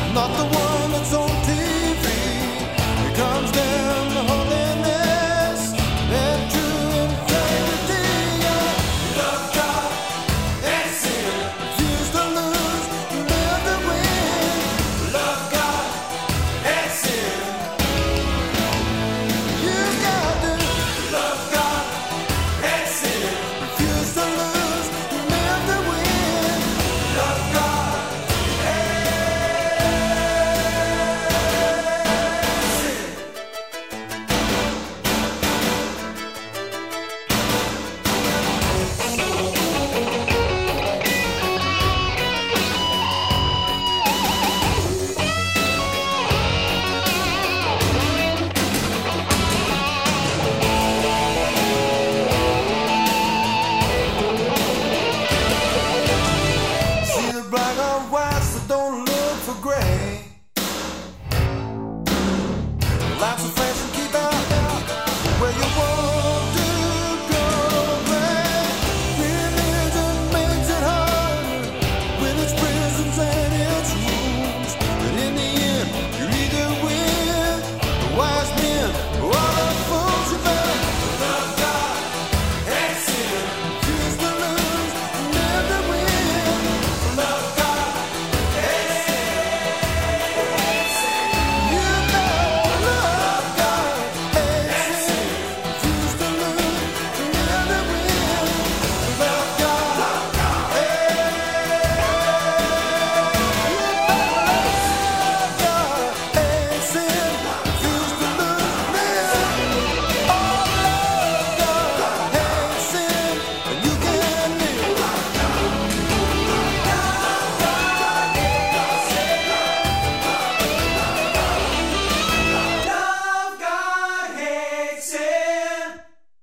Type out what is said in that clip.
not the one that's on TV. It comes down to holiness and true integrity. Love God and sin, refuse to lose, live to win. Love God and sin. You got to love God and sin, refuse to lose, live to win. Love God. See the black on white, so don't look for gray.